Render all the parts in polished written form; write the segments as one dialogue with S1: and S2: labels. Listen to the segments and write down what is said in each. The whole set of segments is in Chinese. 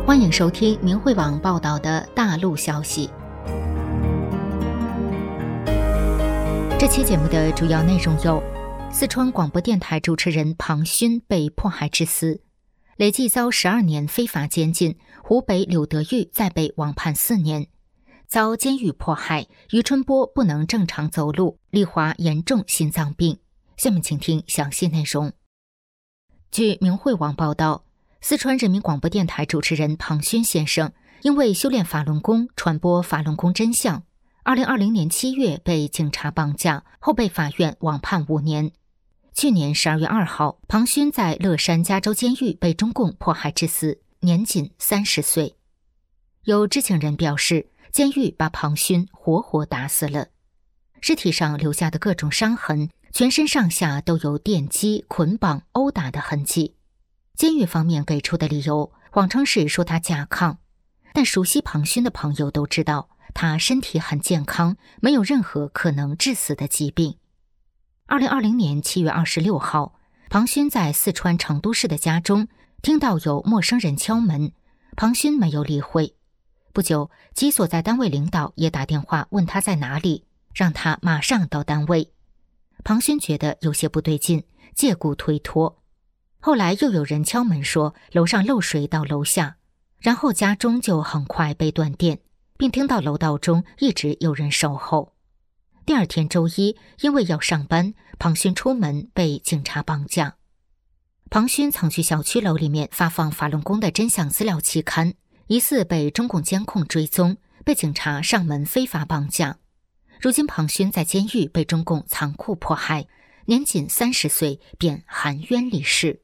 S1: 欢迎收听明慧网报道的大陆消息。这期节目的主要内容有：四川广播电台主持人庞勋被迫害致死，累计遭12年非法监禁；湖北柳德玉再被网判4年，遭监狱迫害；于春波不能正常走路；丽华严重心脏病。下面请听详细内容。据明慧网报道，四川人民广播电台主持人庞勋先生因为修炼法轮功、传播法轮功真相，2020年7月被警察绑架，后被法院网判5年。去年12月2号，庞勋在乐山加州监狱被中共迫害致死，年仅30岁。有知情人表示，监狱把庞勋活活打死了，尸体上留下的各种伤痕，全身上下都有电击、捆绑、殴打的痕迹。监狱方面给出的理由，谎称是说他甲亢，但熟悉庞勋的朋友都知道，他身体很健康，没有任何可能致死的疾病。2020年7月26号，庞勋在四川成都市的家中听到有陌生人敲门，庞勋没有理会。不久，其所在单位领导也打电话问他在哪里，让他马上到单位。庞勋觉得有些不对劲，借故推脱。后来又有人敲门说楼上漏水到楼下，然后家中就很快被断电，并听到楼道中一直有人守候。第二天周一，因为要上班，庞勋出门被警察绑架。庞勋曾去小区楼里面发放法轮功的真相资料期刊，疑似被中共监控追踪，被警察上门非法绑架。如今庞勋在监狱被中共残酷迫害，年仅30岁便含冤离世。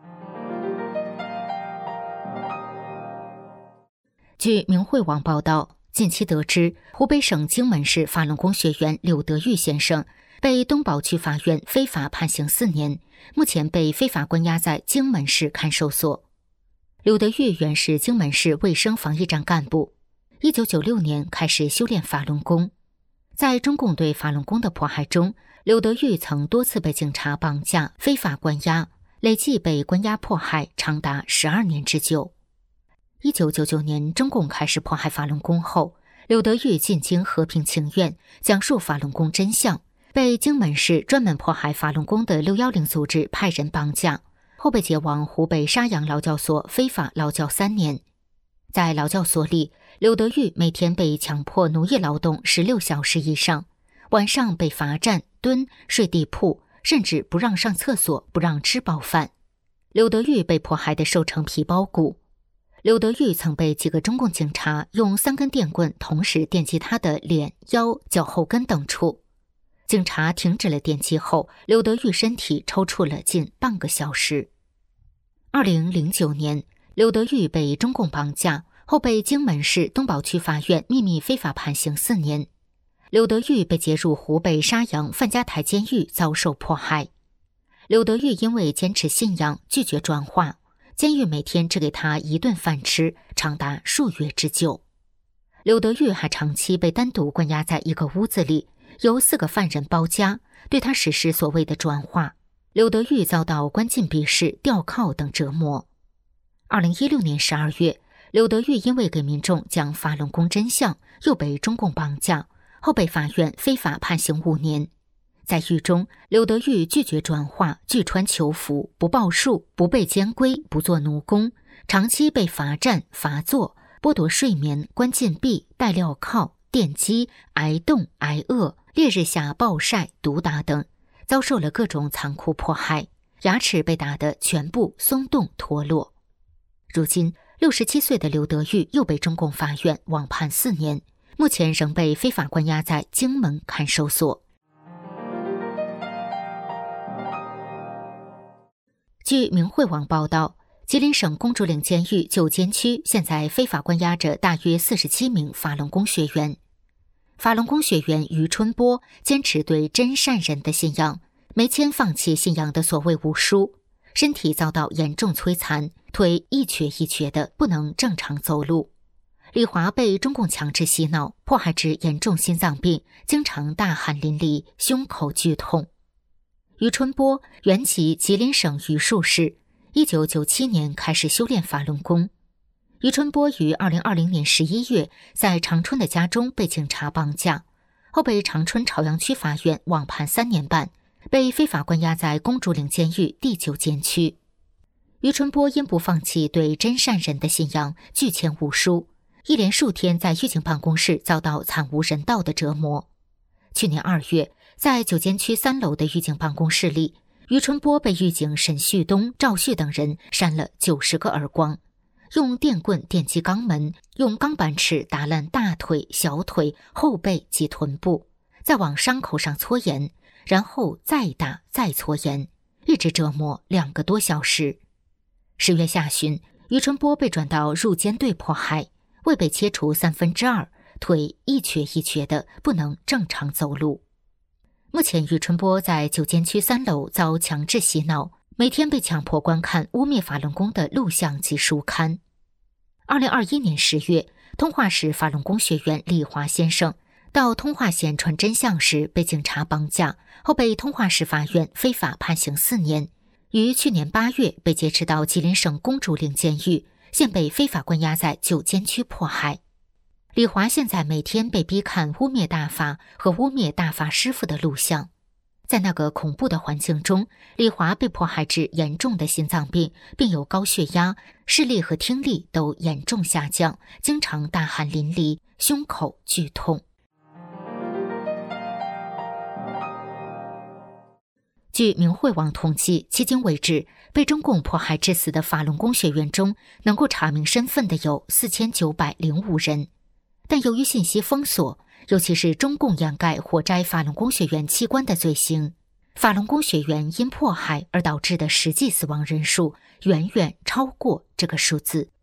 S1: 据明慧网报道，近期得知，湖北省荆门市法轮功学员柳德玉先生被东宝区法院非法判刑4年，目前被非法关押在荆门市看守所。柳德玉原是荆门市卫生防疫站干部，1996年开始修炼法轮功。在中共对法轮功的迫害中，柳德玉曾多次被警察绑架、非法关押，累计被关押迫害长达12年之久。1999年，中共开始迫害法轮功后，柳德玉进京和平请愿，讲述法轮功真相，被荆门市专门迫害法轮功的610组织派人绑架，后被解往湖北沙洋劳教所非法劳教3年。在劳教所里，柳德玉每天被强迫奴役劳动16小时以上，晚上被罚站、蹲、睡地铺，甚至不让上厕所，不让吃饱饭。柳德玉被迫害的瘦成皮包骨。柳德玉曾被几个中共警察用3根电棍同时电击他的脸、腰、脚后跟等处。警察停止了电击后，柳德玉身体抽搐了近半个小时。2009年，柳德玉被中共绑架后，被荆门市东宝区法院秘密非法判刑4年。柳德玉被接入湖北沙洋范家台监狱，遭受迫害。柳德玉因为坚持信仰，拒绝转化，监狱每天只给他1顿饭吃，长达数月之久。柳德玉还长期被单独关押在一个屋子里，由4个犯人包夹，对他实施所谓的转化。柳德玉遭到关禁闭室、吊铐等折磨。2016年12月，柳德玉因为给民众讲法轮功真相，又被中共绑架，后被法院非法判刑5年。在狱中，柳德玉拒绝转化，拒穿囚服，不报数，不被监规，不做奴工，长期被罚站、罚坐，剥夺睡眠，关禁闭，戴镣铐，电击，挨冻挨饿，烈日下暴晒、毒打等，遭受了各种残酷迫害，牙齿被打得全部松动脱落。如今67岁的柳德玉又被中共法院网判4年，目前仍被非法关押在荆门看守所。据明慧网报道，吉林省公主岭监狱旧监区现在非法关押着大约47名法轮功学员。法轮功学员于春波坚持对真善人的信仰，没签放弃信仰的所谓五书，身体遭到严重摧残，腿一瘸一瘸的，不能正常走路。李华被中共强制洗脑，迫害致严重心脏病，经常大汗淋漓，胸口剧痛。于春波原籍吉林省榆树市，1997年开始修炼法轮功。 于春波于2020年11月在长春的家中被警察绑架，后被长春朝阳区法院网判3年半，被非法关押在公主岭监狱第9监区。于春波因不放弃对真善人的信仰，拒签无书，一连数天在狱警办公室遭到惨无人道的折磨。去年2月，在9监区3楼的狱警办公室里，于春波被狱警沈旭东、赵旭等人扇了90个耳光，用电棍电击肛门，用钢板尺打烂大腿、小腿、后背及臀部，再往伤口上搓盐，然后再打再搓盐，一直折磨2个多小时。10月下旬，于春波被转到入监队迫害，胃被切除2/3，腿一瘸一瘸的，不能正常走路。目前于春波在9监区3楼遭强制洗脑，每天被强迫观看污蔑法轮功的录像及书刊。2021年10月，通化市法轮功学员李华先生到通化县传真相时被警察绑架，后被通化市法院非法判刑4年，于去年8月被劫持到吉林省公主岭监狱，现被非法关押在9监区迫害。李华现在每天被逼看污蔑大法和污蔑大法师父的录像。在那个恐怖的环境中，李华被迫害致严重的心脏病，并有高血压，视力和听力都严重下降，经常大汗淋漓，胸口剧痛。据明慧网统计，迄今为止，被中共迫害致死的法轮功学员中，能够查明身份的有4905人。但由于信息封锁，尤其是中共掩盖活摘法轮功学员器官的罪行，法轮功学员因迫害而导致的实际死亡人数远远超过这个数字。